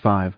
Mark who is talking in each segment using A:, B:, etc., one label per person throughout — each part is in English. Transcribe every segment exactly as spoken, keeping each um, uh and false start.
A: five.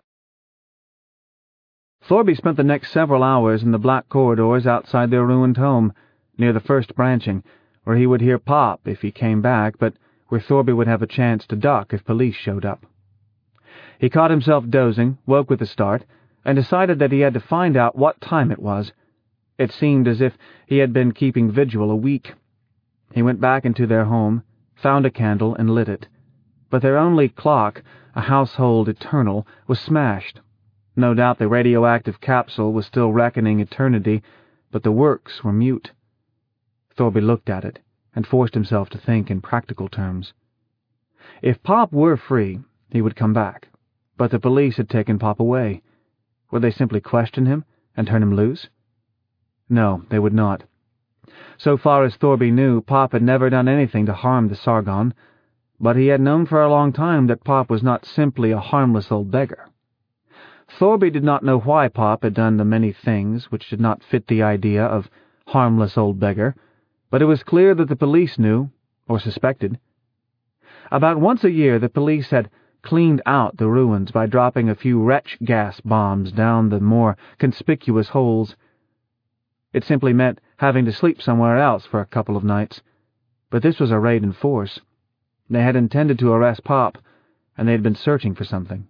A: Thorby spent the next several hours in the black corridors outside their ruined home, near the first branching, where he would hear Pop if he came back, but where Thorby would have a chance to duck if police showed up. He caught himself dozing, woke with a start, and decided that he had to find out what time it was. It seemed as if he had been keeping vigil a week. He went back into their home, found a candle, and lit it. But their only clock, a household eternal, was smashed. No doubt the radioactive capsule was still reckoning eternity, but the works were mute. Thorby looked at it, and forced himself to think in practical terms. If Pop were free, he would come back, but the police had taken Pop away. Would they simply question him and turn him loose? No, they would not. So far as Thorby knew, Pop had never done anything to harm the Sargon, but he had known for a long time that Pop was not simply a harmless old beggar. Thorby did not know why Pop had done the many things which did not fit the idea of harmless old beggar, but it was clear that the police knew, or suspected. About once a year the police had cleaned out the ruins by dropping a few wretch gas bombs down the more conspicuous holes. It simply meant having to sleep somewhere else for a couple of nights. But this was a raid in force. They had intended to arrest Pop, and they had been searching for something.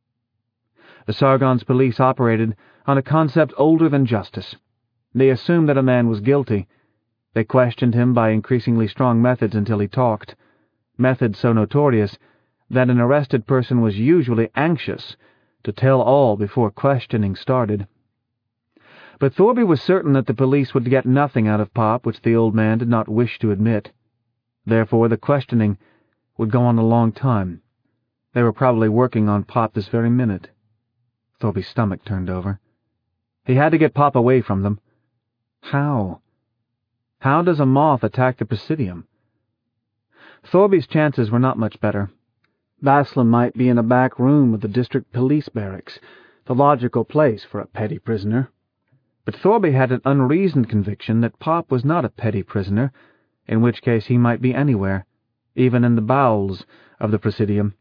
A: The Sargon's police operated on a concept older than justice. They assumed that a man was guilty. They questioned him by increasingly strong methods until he talked, methods so notorious that an arrested person was usually anxious to tell all before questioning started. But Thorby was certain that the police would get nothing out of Pop which the old man did not wish to admit. Therefore the questioning would go on a long time. They were probably working on Pop this very minute. Thorby's stomach turned over. He had to get Pop away from them. How? How does a moth attack the Presidium? Thorby's chances were not much better. Baslam might be in a back room of the district police barracks, the logical place for a petty prisoner. But Thorby had an unreasoned conviction that Pop was not a petty prisoner, in which case he might be anywhere, even in the bowels of the Presidium.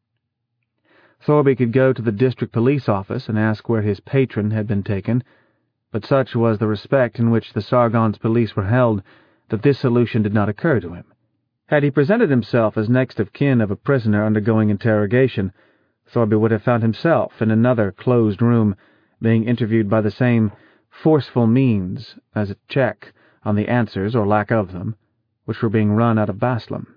A: Thorby could go to the district police office and ask where his patron had been taken, but such was the respect in which the Sargon's police were held that this solution did not occur to him. Had he presented himself as next of kin of a prisoner undergoing interrogation, Thorby would have found himself in another closed room, being interviewed by the same forceful means as a check on the answers, or lack of them, which were being run out of Baslam.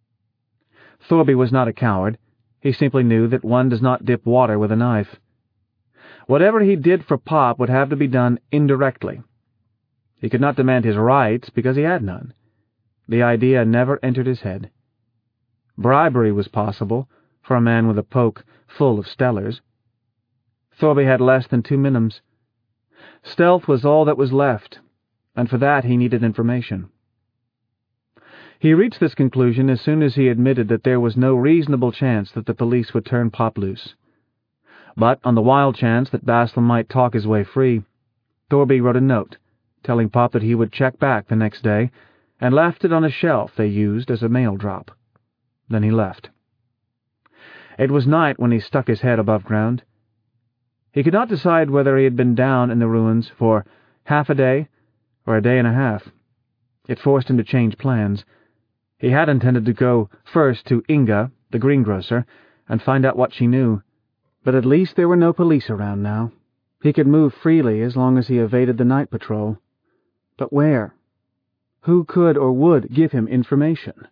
A: Thorby was not a coward. He simply knew that one does not dip water with a knife. Whatever he did for Pop would have to be done indirectly. He could not demand his rights because he had none. The idea never entered his head. Bribery was possible for a man with a poke full of stellars. Thorby had less than two minims. Stealth was all that was left, and for that he needed information. He reached this conclusion as soon as he admitted that there was no reasonable chance that the police would turn Pop loose. But on the wild chance that Baslam might talk his way free, Thorby wrote a note, telling Pop that he would check back the next day, and left it on a shelf they used as a mail drop. Then he left. It was night when he stuck his head above ground. He could not decide whether he had been down in the ruins for half a day or a day and a half. It forced him to change plans. He had intended to go first to Inga, the greengrocer, and find out what she knew. But at least there were no police around now. He could move freely as long as he evaded the night patrol. But where? Who could or would give him information?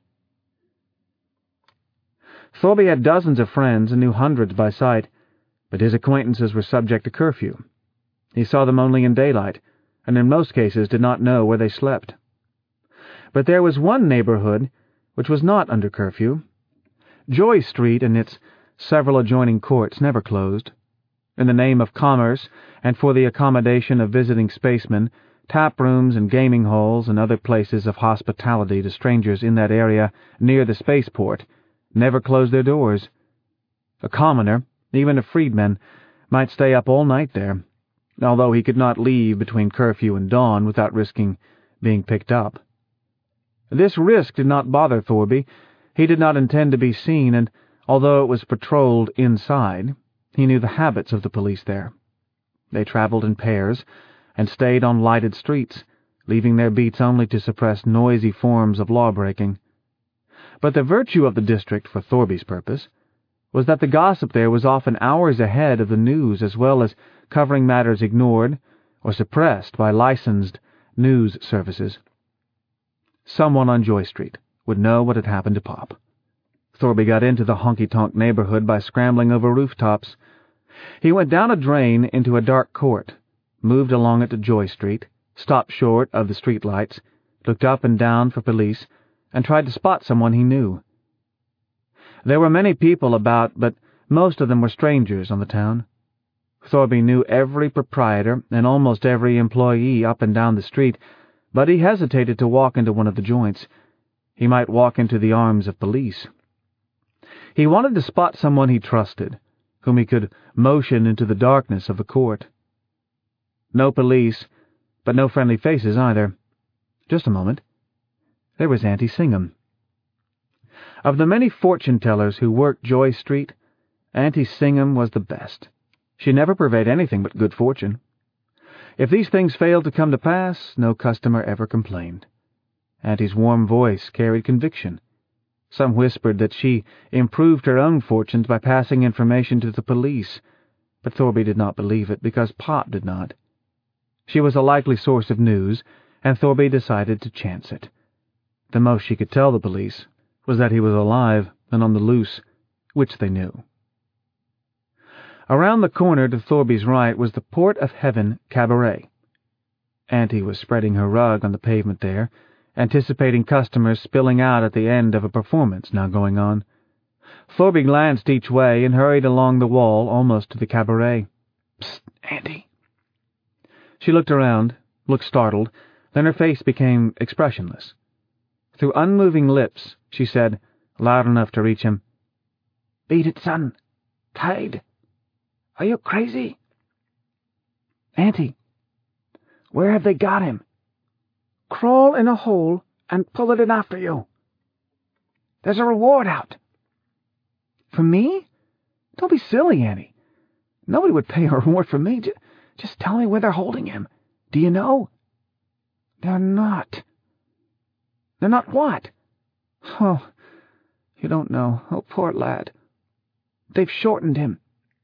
A: Thorby had dozens of friends and knew hundreds by sight, but his acquaintances were subject to curfew. He saw them only in daylight, and in most cases did not know where they slept. But there was one neighborhood which was not under curfew. Joy Street and its several adjoining courts never closed. In the name of commerce and for the accommodation of visiting spacemen, tap rooms and gaming halls and other places of hospitality to strangers in that area near the spaceport never closed their doors. A commoner, even a freedman, might stay up all night there, although he could not leave between curfew and dawn without risking being picked up. This risk did not bother Thorby. He did not intend to be seen, and although it was patrolled inside, He knew the habits of the police there. They traveled in pairs and stayed on lighted streets, leaving their beats only to suppress noisy forms of law-breaking. But the virtue of the district, for Thorby's purpose, was that the gossip there was often hours ahead of the news, as well as covering matters ignored or suppressed by licensed news services. Someone on Joy Street would know what had happened to Pop. Thorby got into the honky-tonk neighborhood by scrambling over rooftops. He went down a drain into a dark court, moved along it to Joy Street, stopped short of the streetlights, looked up and down for police, and tried to spot someone he knew. There were many people about, but most of them were strangers on the town. Thorby knew every proprietor and almost every employee up and down the street, but he hesitated to walk into one of the joints. He might walk into the arms of police. He wanted to spot someone he trusted, whom he could motion into the darkness of the court. No police, but no friendly faces either. Just a moment. There was Auntie Singham. Of the many fortune-tellers who worked Joy Street, Auntie Singham was the best. She never purveyed anything but good fortune. If these things failed to come to pass, no customer ever complained. Auntie's warm voice carried conviction. Some whispered that she improved her own fortunes by passing information to the police, but Thorby did not believe it because Pop did not. She was a likely source of news, and Thorby decided to chance it. The most she could tell the police was that he was alive and on the loose, which they knew. Around the corner to Thorby's right was the Port of Heaven Cabaret. Auntie was spreading her rug on the pavement there, anticipating customers spilling out at the end of a performance now going on. Thorby glanced each way and hurried along the wall almost to the cabaret. "Psst, Auntie." She looked around, looked startled, then her face became expressionless. Through unmoving lips, she said, loud enough to reach him, "Beat it, son. Tide. Are you crazy?" "Auntie, where have they got him?" "Crawl in a hole and pull it in after you. There's a reward out." "For me? Don't be silly, Auntie. Nobody would pay a reward for me. J- just tell me where they're holding him. Do you know?" "They're not." "They're not what?" "Oh, you don't know. Oh, poor lad. They've shortened him."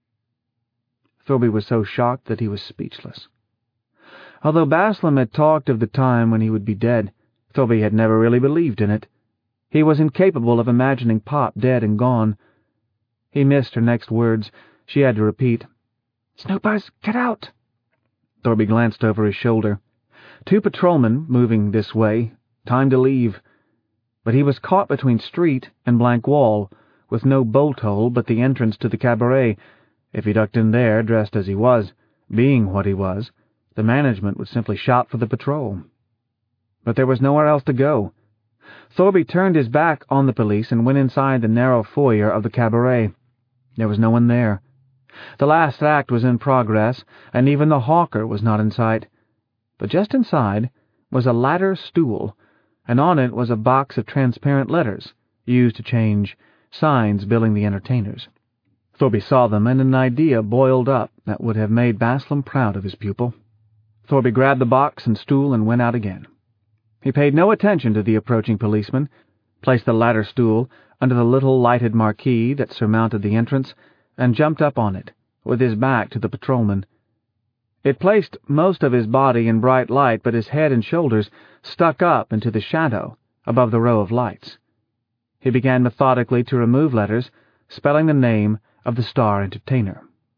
A: Thorby was so shocked that he was speechless. Although Baslam had talked of the time when he would be dead, Thorby had never really believed in it. He was incapable of imagining Pop dead and gone. He missed her next words. She had to repeat, "Snoopers, get out!" Thorby glanced over his shoulder. Two patrolmen moving this way. Time to leave. But he was caught between street and blank wall, with no bolt hole but the entrance to the cabaret. If he ducked in there, dressed as he was, being what he was, the management would simply shout for the patrol. But there was nowhere else to go. Thorby turned his back on the police and went inside the narrow foyer of the cabaret. There was no one there. The last act was in progress, and even the hawker was not in sight. But just inside was a ladder stool, and on it was a box of transparent letters, used to change signs billing the entertainers. Thorby saw them, and an idea boiled up that would have made Baslam proud of his pupil. Thorby grabbed the box and stool and went out again. He paid no attention to the approaching policeman, placed the ladder stool under the little lighted marquee that surmounted the entrance, and jumped up on it, with his back to the patrolman. It placed most of his body in bright light, but his head and shoulders stuck up into the shadow above the row of lights. He began methodically to remove letters, spelling the name of the star entertainer.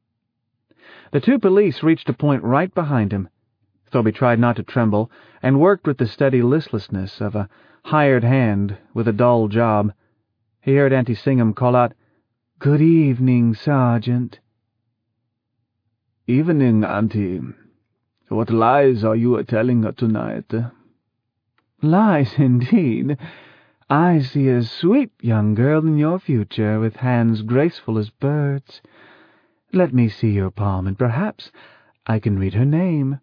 A: The two police reached a point right behind him. Thorby tried not to tremble, and worked with the steady listlessness of a hired hand with a dull job. He heard Auntie Singham call out, "Good evening, Sergeant." "Evening, Auntie. What lies are you telling her tonight?" "Lies, indeed. I see a sweet young girl in your future, with hands graceful as birds. Let me see your palm, and perhaps I can read her name."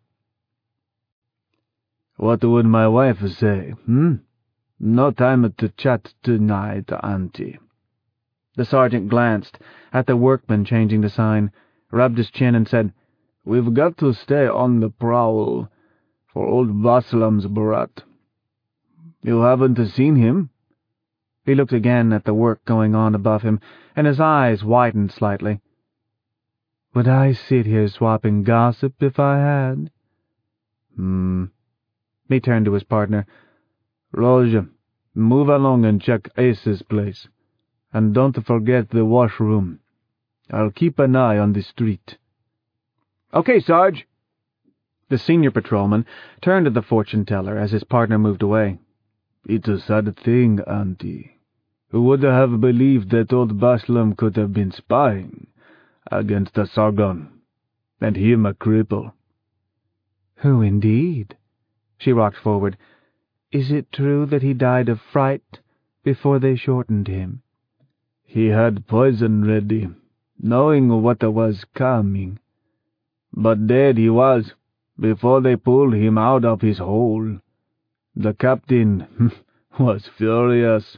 A: "What would my wife say, hmm? No time to chat tonight, Auntie." The sergeant glanced at the workman changing the sign, rubbed his chin, and said, "We've got to stay on the prowl for old Vaslam's brat. You haven't seen him?" He looked again at the work going on above him, and his eyes widened slightly. "Would I sit here swapping gossip if I had?" Hmm. He turned to his partner. "Roger, move along and check Ace's place. And don't forget the washroom. I'll keep an eye on the street." "Okay, Sarge." The senior patrolman turned to the fortune-teller as his partner moved away. "It's a sad thing, Auntie. Who would have believed that old Vaslam could have been spying against the Sargon, and him a cripple?" "Who, indeed?" She rocked forward. "Is it true that he died of fright before they shortened him?" "He had poison ready, knowing what was coming. But dead he was, before they pulled him out of his hole. The captain was furious."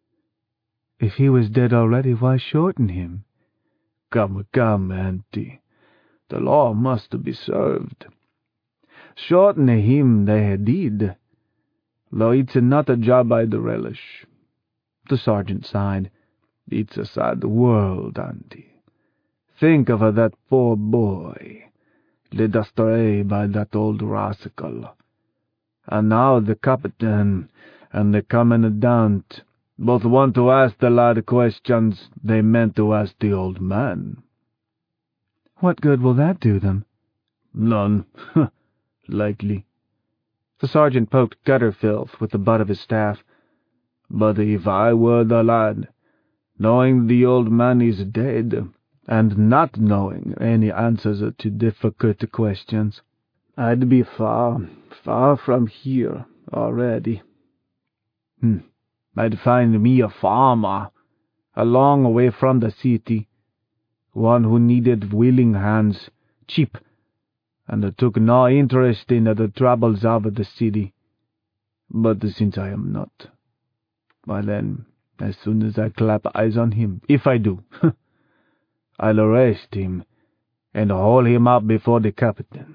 A: "If he was dead already, why shorten him?" "Come, come, Auntie. The law must be served. Shorten him they did, though it's not a job I'd relish." The sergeant sighed. "It's a sad world, Auntie. Think of that poor boy, led astray by that old rascal. And now the captain and the commandant both want to ask the lad questions they meant to ask the old man." "What good will that do them?" "None, likely." The sergeant poked gutter filth with the butt of his staff. "But if I were the lad, knowing the old man is dead, and not knowing any answers to difficult questions, I'd be far, far from here already. Hmm. I'd find me a farmer, a long way from the city, one who needed willing hands, cheap, and took no interest in the troubles of the city. But since I am not, why then, as soon as I clap eyes on him, if I do, I'll arrest him and haul him up before the captain."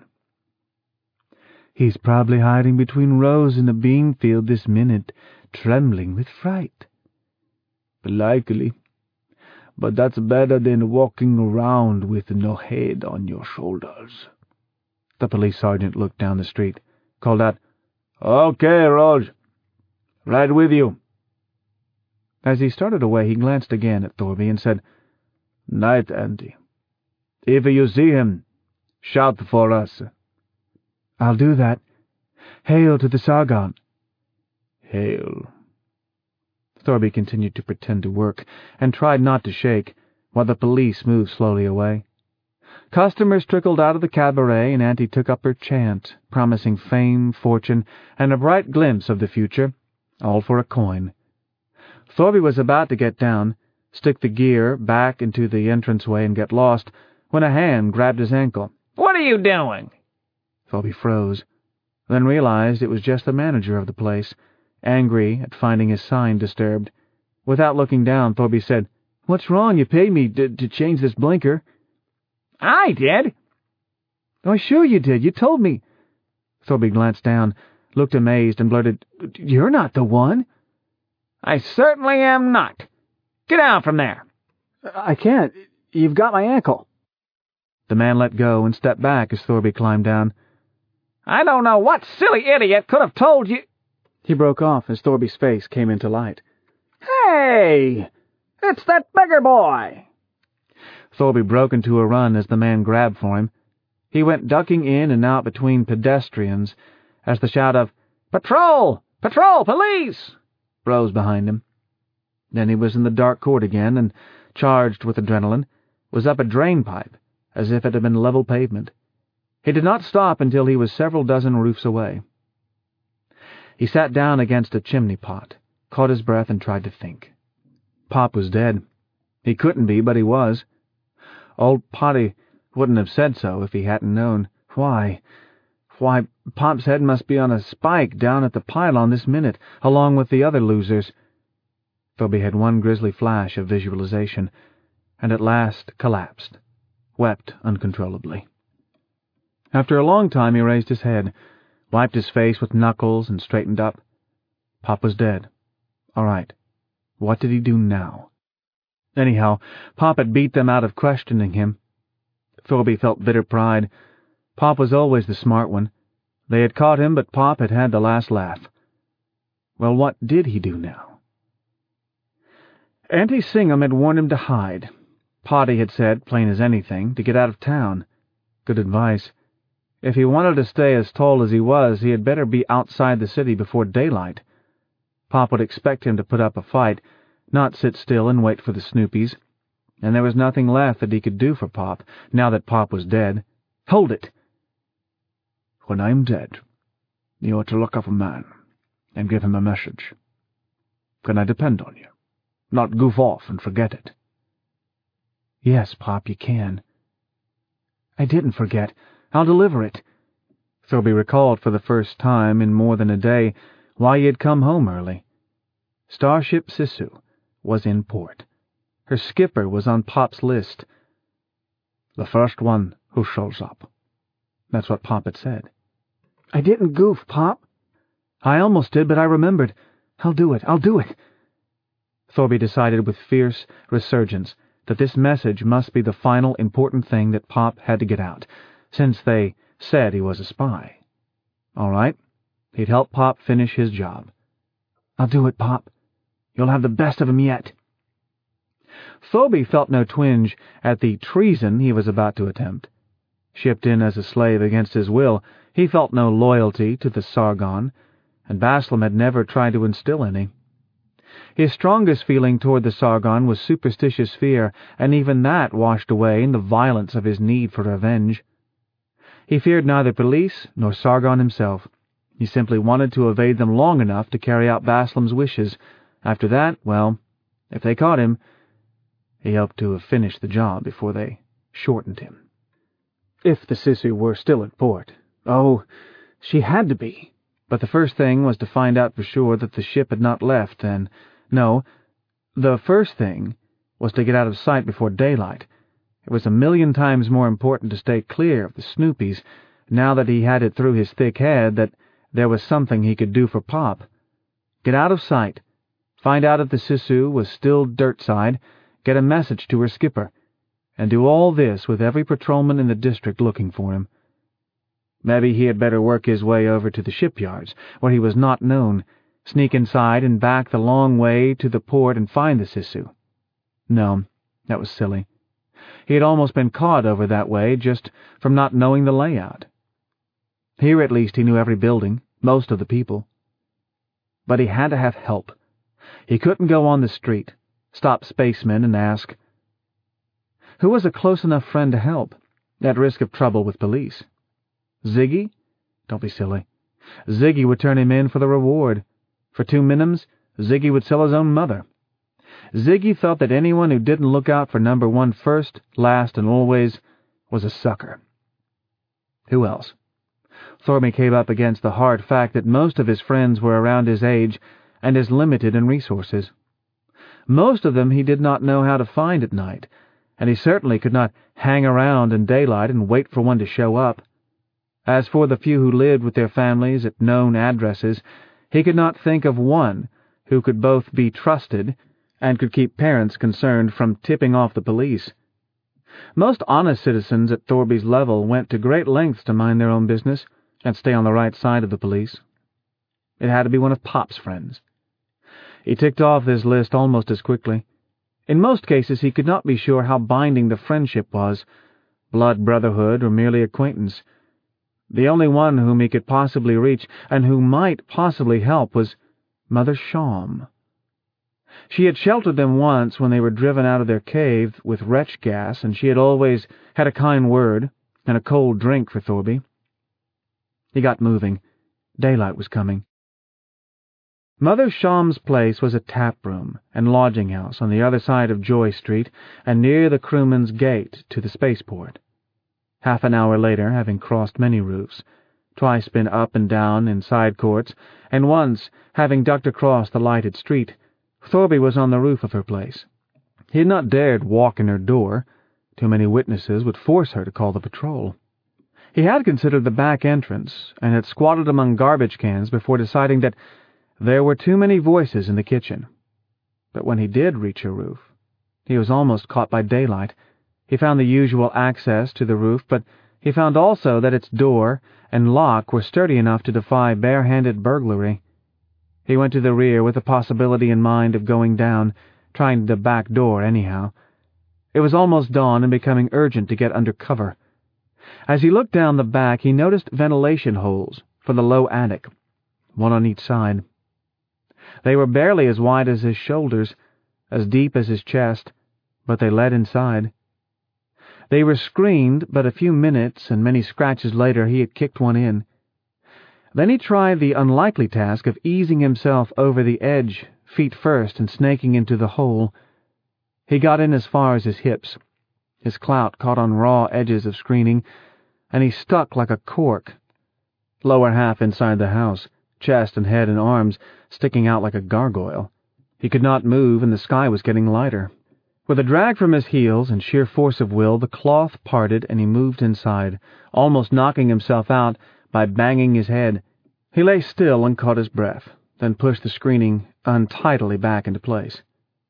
A: "He's probably hiding between rows in the bean field this minute, trembling with fright." "Likely. But that's better than walking around with no head on your shoulders." The police sergeant looked down the street, called out, "Okay, Rog. Right with you." As he started away, he glanced again at Thorby and said, "Night, Auntie. If you see him, shout for us." "I'll do that. Hail to the Sargon." "Hail." Thorby continued to pretend to work, and tried not to shake, while the police moved slowly away. Customers trickled out of the cabaret, and Auntie took up her chant, promising fame, fortune, and a bright glimpse of the future, all for a coin. Thorby was about to get down, stick the gear back into the entranceway and get lost, when a hand grabbed his ankle. "What are you doing?" Thorby froze, then realized it was just the manager of the place, angry at finding his sign disturbed. Without looking down, Thorby said, "What's wrong? You paid me to, to change this blinker." "I did." "Oh, sure you did. You told me." Thorby glanced down, looked amazed, and blurted, "You're not the one." "I certainly am not. Get down from there." "I can't. You've got my ankle." The man let go and stepped back as Thorby climbed down. "I don't know what silly idiot could have told you—" He broke off as Thorby's face came into light. "Hey! It's that beggar boy!" Thorby broke into a run as the man grabbed for him. He went ducking in and out between pedestrians as the shout of, "Patrol! Patrol! Police!" rose behind him. Then he was in the dark court again, and, charged with adrenaline, was up a drain pipe, as if it had been level pavement. He did not stop until he was several dozen roofs away. He sat down against a chimney pot, caught his breath, and tried to think. Pop was dead. He couldn't be, but he was. Old Potty wouldn't have said so if he hadn't known. Why? Why, Pop's head must be on a spike down at the pylon this minute, along with the other losers. Thorby had one grisly flash of visualization, and at last collapsed, wept uncontrollably. After a long time he raised his head, wiped his face with knuckles, and straightened up. Pop was dead. All right. What did he do now? Anyhow, Pop had beat them out of questioning him. Thorby felt bitter pride. Pop was always the smart one. They had caught him, but Pop had had the last laugh. Well, what did he do now? Auntie Singham had warned him to hide. Potty had said, plain as anything, to get out of town. Good advice. If he wanted to stay as tall as he was, he had better be outside the city before daylight. Pop would expect him to put up a fight, not sit still and wait for the Snoopies, and there was nothing left that he could do for Pop, now that Pop was dead. Hold it! When I'm dead, you ought to look up a man and give him a message. Can I depend on you? Not goof off and forget it. Yes, Pop, you can. I didn't forget. I'll deliver it. Thorby recalled for the first time in more than a day why he had come home early. Starship Sisu was in port. Her skipper was on Pop's list. The first one who shows up. That's what Pop had said. I didn't goof, Pop. I almost did, but I remembered. I'll do it. I'll do it. Thorby decided with fierce resurgence that this message must be the final important thing that Pop had to get out, since they said he was a spy. All right. He'd help Pop finish his job. I'll do it, Pop. You'll have the best of him yet. Thorby felt no twinge at the treason he was about to attempt. Shipped in as a slave against his will, he felt no loyalty to the Sargon, and Baslam had never tried to instill any. His strongest feeling toward the Sargon was superstitious fear, and even that washed away in the violence of his need for revenge. He feared neither police nor Sargon himself. He simply wanted to evade them long enough to carry out Baslam's wishes. After that, well, if they caught him, he hoped to have finished the job before they shortened him. If the Sisu were still at port. Oh, she had to be. But the first thing was to find out for sure that the ship had not left, and, no, the first thing was to get out of sight before daylight. It was a million times more important to stay clear of the Snoopies, now that he had it through his thick head that there was something he could do for Pop. Get out of sight, find out if the Sisu was still dirtside, get a message to her skipper, and do all this with every patrolman in the district looking for him. Maybe he had better work his way over to the shipyards, where he was not known, sneak inside and back the long way to the port and find the Sisu. No, that was silly. He had almost been caught over that way just from not knowing the layout. Here at least he knew every building, most of the people. But he had to have help. He couldn't go on the street, stop spacemen and ask. Who was a close enough friend to help, at risk of trouble with police? Ziggy? Don't be silly. Ziggy would turn him in for the reward. For two minims, Ziggy would sell his own mother. Ziggy felt that anyone who didn't look out for number one first, last, and always was a sucker. Who else? Thorby came up against the hard fact that most of his friends were around his age and as limited in resources. Most of them he did not know how to find at night, and he certainly could not hang around in daylight and wait for one to show up. As for the few who lived with their families at known addresses, he could not think of one who could both be trusted and could keep parents concerned from tipping off the police. Most honest citizens at Thorby's level went to great lengths to mind their own business and stay on the right side of the police. It had to be one of Pop's friends. He ticked off this list almost as quickly. In most cases he could not be sure how binding the friendship was, blood brotherhood or merely acquaintance. The only one whom he could possibly reach, and who might possibly help, was Mother Shawm. She had sheltered them once when they were driven out of their cave with wretch gas, and she had always had a kind word and a cold drink for Thorby. He got moving. Daylight was coming. Mother Shawm's place was a tap-room and lodging-house on the other side of Joy Street and near the crewman's gate to the spaceport. Half an hour later, having crossed many roofs, twice been up and down in side courts, and once having ducked across the lighted street, Thorby was on the roof of her place. He had not dared walk in her door. Too many witnesses would force her to call the patrol. He had considered the back entrance and had squatted among garbage cans before deciding that there were too many voices in the kitchen. But when he did reach her roof, he was almost caught by daylight. He found the usual access to the roof, but he found also that its door and lock were sturdy enough to defy bare-handed burglary. He went to the rear with the possibility in mind of going down, trying the back door anyhow. It was almost dawn and becoming urgent to get under cover. As he looked down the back, he noticed ventilation holes for the low attic, one on each side. They were barely as wide as his shoulders, as deep as his chest, but they led inside. They were screened, but a few minutes and many scratches later he had kicked one in. Then he tried the unlikely task of easing himself over the edge, feet first, and snaking into the hole. He got in as far as his hips. His clout caught on raw edges of screening, and he stuck like a cork. Lower half inside the house, chest and head and arms sticking out like a gargoyle. He could not move, and the sky was getting lighter. With a drag from his heels and sheer force of will, the cloth parted and he moved inside, almost knocking himself out by banging his head. He lay still and caught his breath, then pushed the screening untidily back into place.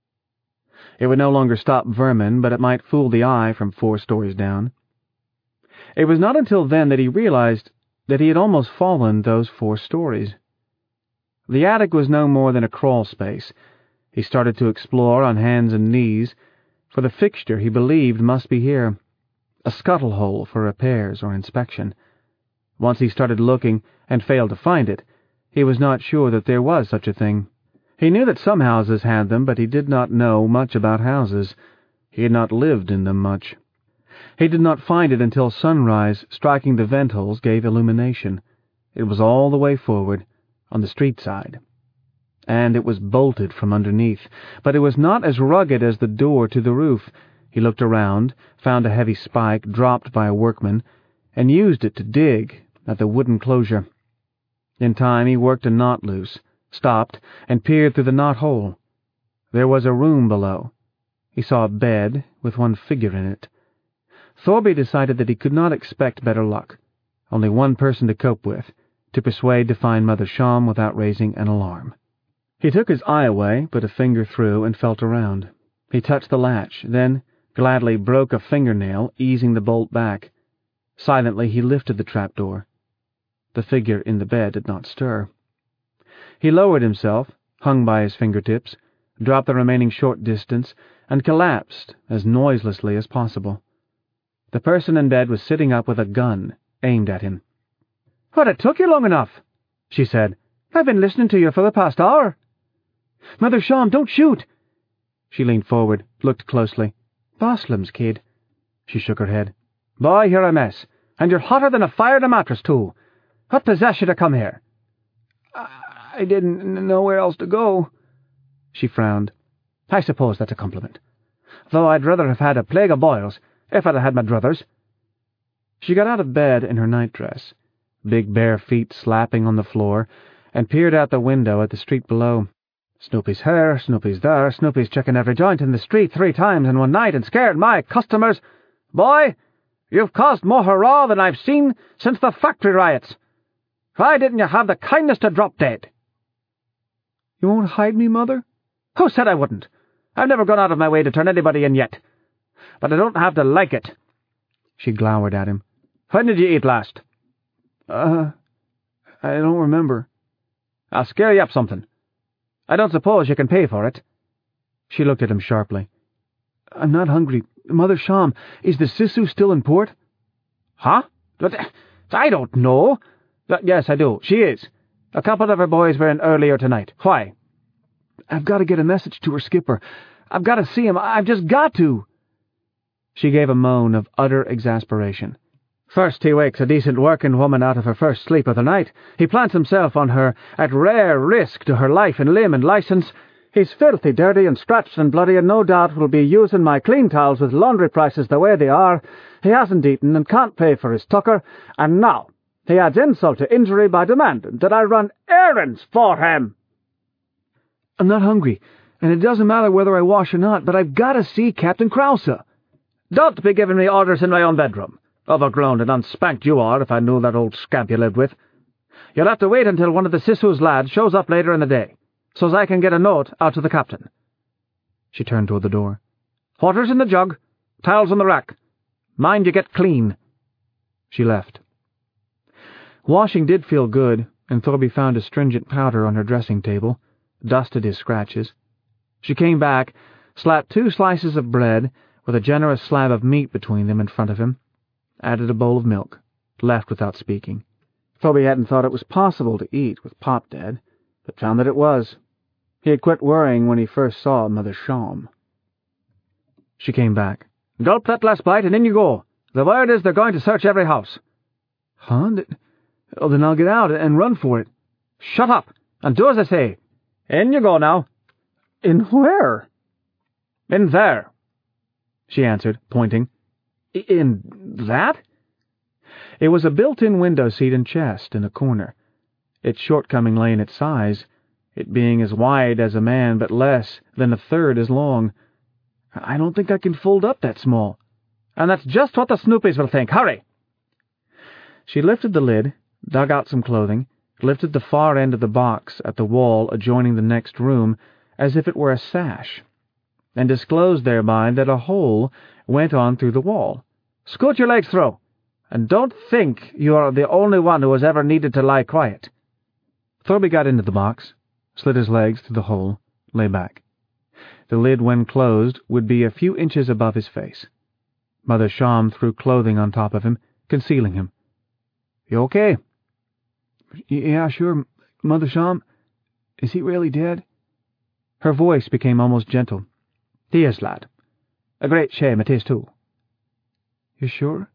A: It would no longer stop vermin, but it might fool the eye from four stories down. It was not until then that he realized that he had almost fallen those four stories. The attic was no more than a crawl space. He started to explore on hands and knees, for the fixture he believed must be here, a scuttle hole for repairs or inspection. Once he started looking and failed to find it, he was not sure that there was such a thing. He knew that some houses had them, but he did not know much about houses. He had not lived in them much. He did not find it until sunrise striking the vent holes gave illumination. It was all the way forward, on the street side. And it was bolted from underneath, but it was not as rugged as the door to the roof. He looked around, found a heavy spike dropped by a workman, and used it to dig at the wooden closure. In time he worked a knot loose, stopped, and peered through the knot-hole. There was a room below. He saw a bed with one figure in it. Thorby decided that he could not expect better luck. Only one person to cope with, to persuade to find Mother Sham without raising an alarm. He took his eye away, put a finger through, and felt around. He touched the latch, then gladly broke a fingernail, easing the bolt back. Silently he lifted the trapdoor. The figure in the bed did not stir. He lowered himself, hung by his fingertips, dropped the remaining short distance, and collapsed as noiselessly as possible. The person in bed was sitting up with a gun aimed at him. "What, it took you long enough?" she said. "I've been listening to you for the past hour." "Mother Sham, don't shoot!" She leaned forward, looked closely. "Boslam's kid." She shook her head. "Boy, you're a mess, and you're hotter than a fire in a mattress, too. What possessed you to come here?" "I didn't know where else to go." She frowned. "I suppose that's a compliment. Though I'd rather have had a plague of boils, if I'd had my druthers." She got out of bed in her nightdress, big bare feet slapping on the floor, and peered out the window at the street below. "Snoopy's here, Snoopy's there, Snoopy's checking every joint in the street three times in one night and scared my customers. Boy, you've caused more hurrah than I've seen since the factory riots. Why didn't you have the kindness to drop dead?" "You won't hide me, Mother?" "Who said I wouldn't? I've never gone out of my way to turn anybody in yet. But I don't have to like it." She glowered at him. "When did you eat last?" Uh, I don't remember." "I'll scare you up something. I don't suppose you can pay for it." She looked at him sharply. "I'm not hungry. Mother Sham, is the Sisu still in port?" "Huh? I don't know. Yes, I do. She is. A couple of her boys were in earlier tonight. Why?" "I've got to get a message to her skipper. I've got to see him. I've just got to." She gave a moan of utter exasperation. "First he wakes a decent working woman out of her first sleep of the night. He plants himself on her at rare risk to her life and limb and licence. He's filthy dirty and scratched and bloody, and no doubt will be using my clean towels with laundry prices the way they are. He hasn't eaten and can't pay for his tucker, and now he adds insult to injury by demanding that I run errands for him." "I'm not hungry. and it doesn't matter whether I wash or not, but I've got to see Captain Krause."
B: "Don't be giving me orders in my own bedroom. Overgrown and unspanked you are, if I knew that old scamp you lived with. You'll have to wait until one of the Sissu's lads shows up later in the day, so's I can get a note out to the captain."
A: She turned toward the door.
B: "Water's in the jug, towels on the rack. Mind you get clean."
A: She left. Washing did feel good, and Thorby found astringent powder on her dressing table, dusted his scratches. She came back, slapped two slices of bread with a generous slab of meat between them in front of him, added a bowl of milk, left without speaking. Thorby hadn't thought it was possible to eat with Pop dead, but found that it was. He had quit worrying when he first saw Mother Shawm. She came back.
B: "Gulp that last bite and in you go. The word is they're going to search every house."
A: "Huh? Oh, then I'll get out and run for it."
B: "Shut up, and do as I say. In you go now."
A: "In where?"
B: "In there,"
A: she answered, pointing.
B: "In that?"
A: It was a built-in window seat and chest in a corner. Its shortcoming lay in its size, it being as wide as a man but less than a third as long. "I don't think I can fold up that small."
B: "And that's just what the Snoopies will think. Hurry!"
A: She lifted the lid, dug out some clothing, lifted the far end of the box at the wall adjoining the next room as if it were a sash, and disclosed thereby that a hole went on through the wall.
B: "Scoot your legs through, and don't think you are the only one who has ever needed to lie quiet."
A: Thorby got into the box, slid his legs through the hole, lay back. The lid, when closed, would be a few inches above his face. Mother Shawm threw clothing on top of him, concealing him. "You okay?" "Yeah, sure, Mother Shawm. Is he really dead?" Her voice became almost gentle.
B: "He is, lad. A great shame it is, too."
A: "You sure?"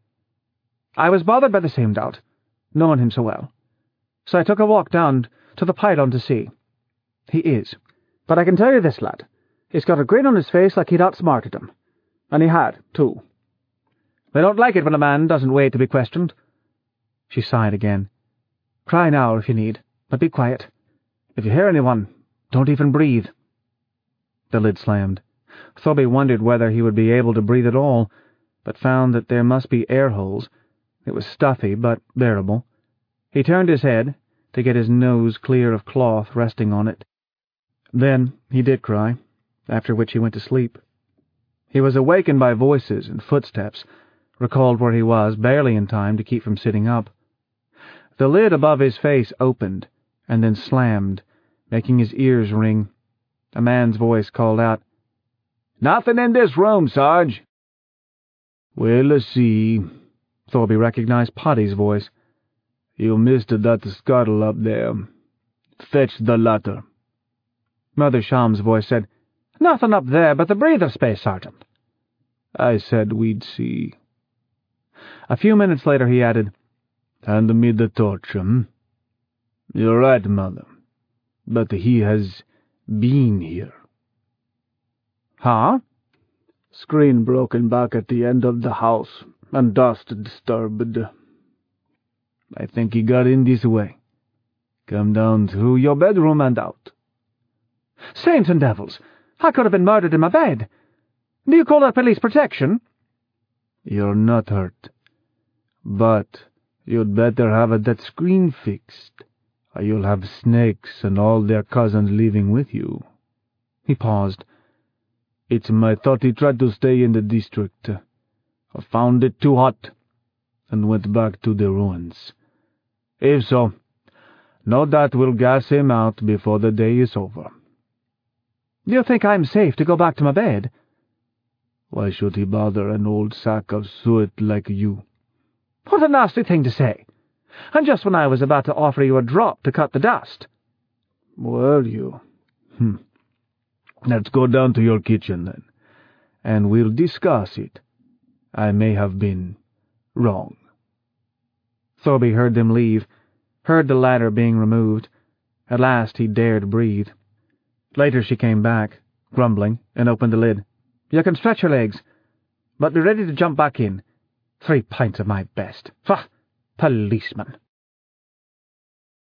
B: "I was bothered by the same doubt, knowing him so well. So I took a walk down to the pylon to see. He is. But I can tell you this, lad. He's got a grin on his face like he'd outsmarted him. And he had, too. They don't like it when a man doesn't wait to be questioned."
A: She sighed again.
B: "Cry now if you need, but be quiet. If you hear anyone, don't even breathe."
A: The lid slammed. Thorby wondered whether he would be able to breathe at all, but found that there must be air holes. It was stuffy, but bearable. He turned his head to get his nose clear of cloth resting on it. Then he did cry, after which he went to sleep. He was awakened by voices and footsteps, recalled where he was, barely in time to keep from sitting up. The lid above his face opened, and then slammed, making his ears ring. A man's voice called out,
B: "Nothing in this room, Sarge."
A: "Well, let's see." Thorby recognized Poddy's voice. "You missed that scuttle up there. Fetch the ladder." Mother Shawm's voice said,
B: "Nothing up there but the breather space, Sergeant."
A: "I said we'd see." A few minutes later he added, "Hand me the torch, hmm? You're right, Mother. But he has been here."
B: "Huh?"
A: "Screen broken back at the end of the house, and dust disturbed. I think he got in this way. Come down through your bedroom and out."
B: "Saints and devils! I could have been murdered in my bed. Do you call that police protection?"
A: "You're not hurt. But you'd better have that screen fixed, or you'll have snakes and all their cousins living with you." He paused. "It's my thought he tried to stay in the district. I found it too hot, and went back to the ruins. If so, no doubt we'll gas him out before the day is over."
B: "Do you think I'm safe to go back to my bed?"
A: "Why should he bother an old sack of suet like you?"
B: "What a nasty thing to say! And just when I was about to offer you a drop to cut the dust."
A: "Were you? Hmm. Let's go down to your kitchen, then, and we'll discuss it. I may have been wrong." Thorby heard them leave, heard the ladder being removed. At last he dared breathe. Later she came back, grumbling, and opened the lid.
B: "You can stretch your legs, but be ready to jump back in. Three pints of my best. Pah! Policeman."